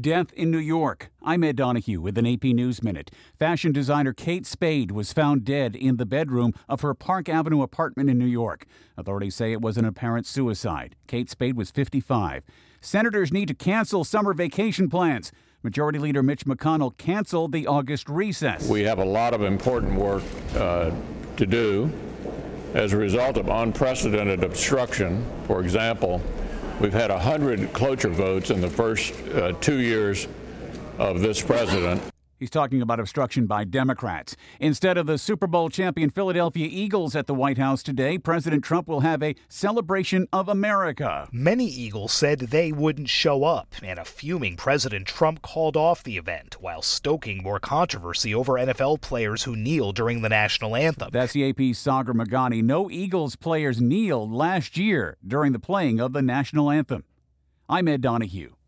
Death in New York. I'm Ed Donahue with an AP News Minute. Fashion designer Kate Spade was found dead in the bedroom of her Park Avenue apartment in New York. Authorities say it was an apparent suicide. Kate Spade was 55. Senators need to cancel summer vacation plans. Majority Leader Mitch McConnell canceled the August recess. We have a lot of important work to do as a result of unprecedented obstruction. For example, we've had 100 cloture votes in the first 2 years of this president. He's talking about obstruction by Democrats. Instead of the Super Bowl champion Philadelphia Eagles at the White House today, President Trump will have a celebration of America. Many Eagles said they wouldn't show up, and a fuming President Trump called off the event while stoking more controversy over NFL players who kneel during the national anthem. That's the AP's Sagar Magani. No Eagles players kneeled last year during the playing of the national anthem. I'm Ed Donahue.